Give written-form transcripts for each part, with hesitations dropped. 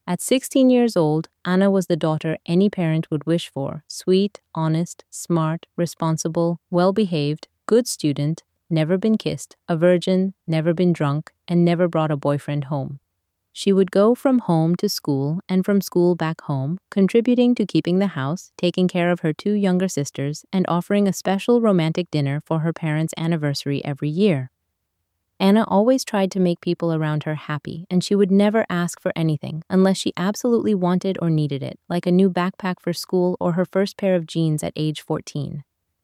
At 16 years old, Anna was the daughter any parent would wish for: sweet, honest, smart, responsible, well-behaved, good student, never been kissed, a virgin, never been drunk, and never brought a boyfriend home. She would go from home to school and from school back home, contributing to keeping the house, taking care of her two younger sisters, and offering a special romantic dinner for her parents' anniversary every year. Anna always tried to make people around her happy, and she would never ask for anything unless she absolutely wanted or needed it, like a new backpack for school or her first pair of jeans at age 14.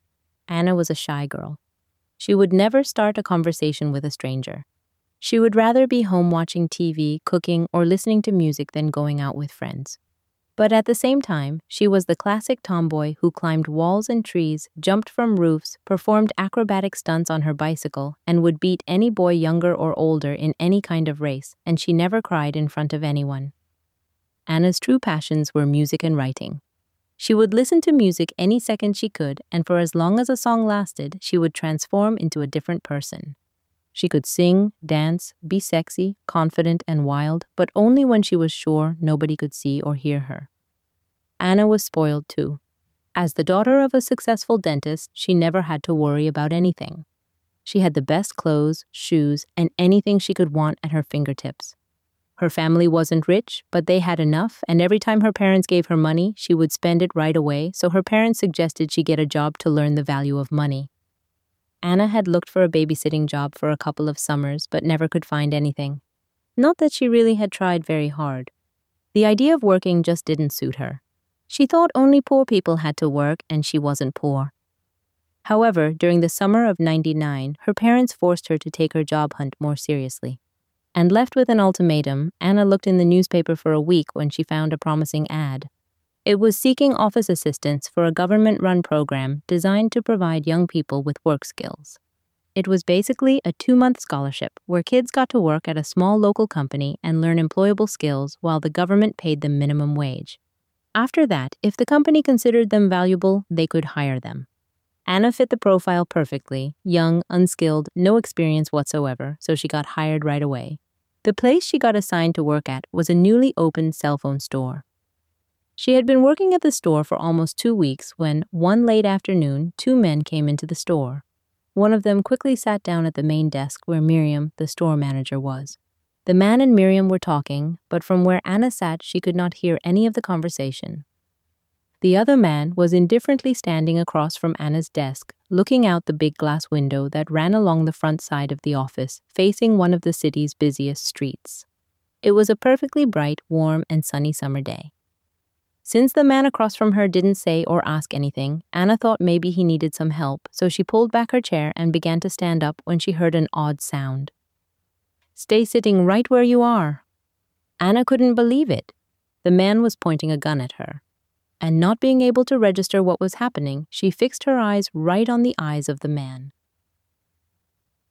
Anna was a shy girl. She would never start a conversation with a stranger. She would rather be home watching TV, cooking, or listening to music than going out with friends. But at the same time, she was the classic tomboy who climbed walls and trees, jumped from roofs, performed acrobatic stunts on her bicycle, and would beat any boy younger or older in any kind of race, and she never cried in front of anyone. Anna's true passions were music and writing. She would listen to music any second she could, and for as long as a song lasted, she would transform into a different person. She could sing, dance, be sexy, confident, and wild, but only when she was sure nobody could see or hear her. Anna was spoiled too. As the daughter of a successful dentist, she never had to worry about anything. She had the best clothes, shoes, and anything she could want at her fingertips. Her family wasn't rich, but they had enough, and every time her parents gave her money, she would spend it right away, so her parents suggested she get a job to learn the value of money. Anna had looked for a babysitting job for a couple of summers, but never could find anything. Not that she really had tried very hard. The idea of working just didn't suit her. She thought only poor people had to work, and she wasn't poor. However, during the summer of '99, her parents forced her to take her job hunt more seriously. And left with an ultimatum, Anna looked in the newspaper for a week when she found a promising ad. It was seeking office assistants for a government-run program designed to provide young people with work skills. It was basically a 2-month scholarship where kids got to work at a small local company and learn employable skills while the government paid them minimum wage. After that, if the company considered them valuable, they could hire them. Anna fit the profile perfectly: young, unskilled, no experience whatsoever, so she got hired right away. The place she got assigned to work at was a newly opened cell phone store. She had been working at the store for almost 2 weeks when, one late afternoon, 2 men came into the store. One of them quickly sat down at the main desk where Miriam, the store manager, was. The man and Miriam were talking, but from where Anna sat, she could not hear any of the conversation. The other man was indifferently standing across from Anna's desk, looking out the big glass window that ran along the front side of the office, facing one of the city's busiest streets. It was a perfectly bright, warm, and sunny summer day. Since the man across from her didn't say or ask anything, Anna thought maybe he needed some help, so she pulled back her chair and began to stand up when she heard an odd sound. "Stay sitting right where you are." Anna couldn't believe it. The man was pointing a gun at her. And not being able to register what was happening, she fixed her eyes right on the eyes of the man.